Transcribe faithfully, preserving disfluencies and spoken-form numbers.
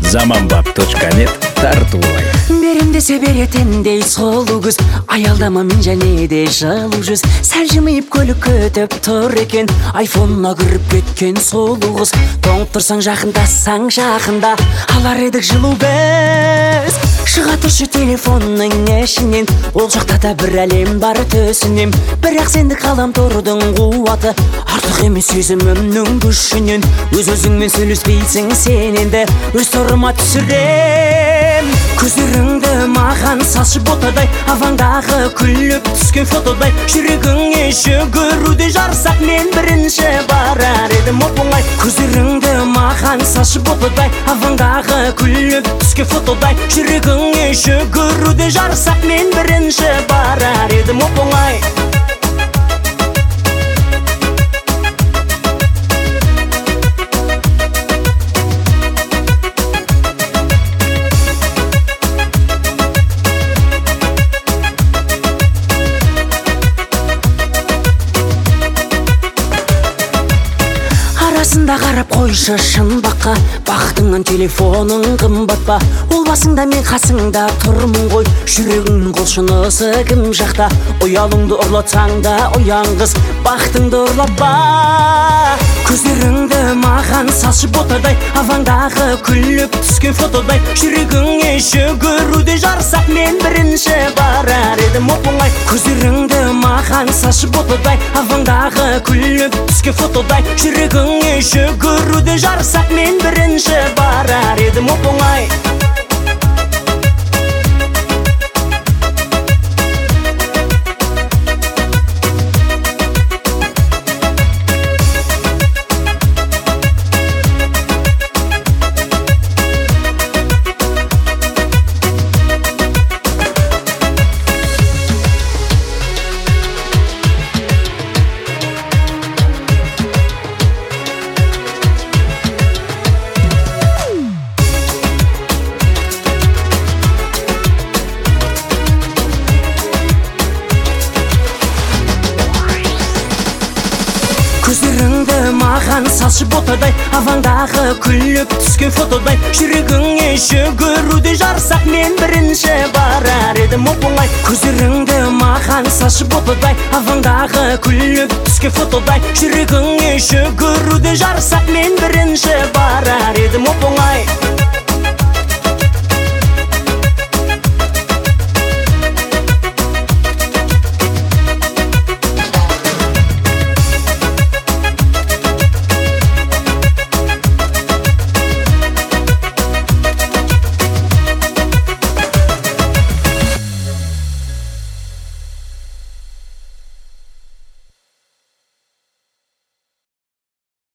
заманбап точка нет тартуулайт. Берем десе беретіндей сұлу күз, аялдама мен және де жылу жүз. Сәл жымиып көлік көтіп тұр екен, айфонына кіріп кеткен сұлу қыз. Тоңып тұрсаң жақындасаң жақында, алар едік жылу біз. Шыға тұршы телефонның ішінен, ол жақта да бір әлем бар төсінен. Бірақ сендік ғаламтордың қуаты артық емес сезімімнің күшінен. Өз өзіңмен сөйлеспейсің сен енді, өз торыма түсірем. Көздеріңді маған салшы ботадай, авандағы күліп түскен фотодай. Жүрегіңе жүгіруде жарсақ мен бірінші барар едім оп-оңай. Көздеріңді маған салшы ботадай, авандағы күліп түскен фотодай. Жүрегіңе жүгіруде жарсақ мен бірінші барар едім оп-оңай. Арасында қарап қойшы шын баққа, бақытыңнан телефоның қымбат па? Ол басыңда мен қасыңда тұрмын ғой, жүрегіңнің құлшынысы кім жақта? Ұялыңды ұрлатсаң да ұяң қыз, бақытыңды ұрлатпа. Көздеріңді маған салшы ботадай, авандағы күліп түскен фотодай. Жүрегіңе жүгіруде жарсақ мен бірінші барар едім оп-оңай. Көздеріңді маған салшы ботадай, авандағы күліп түскен фотодай. Жүрегіңе жүгіруде жарсақ мен бірінші барар едім оп-оңай. Көздеріңді маған салшы ботадай, авандағы күліп түскен фотодай. Жүрегіңе жүгіруде жарсақ мен бірінші барар едім оп-оңай. Көздеріңді маған салшы ботадай, авандағы күліп түскен фотодай. Жүрегіңе жүгіруде жарсақ мен бірінші барар едім оп-оңай.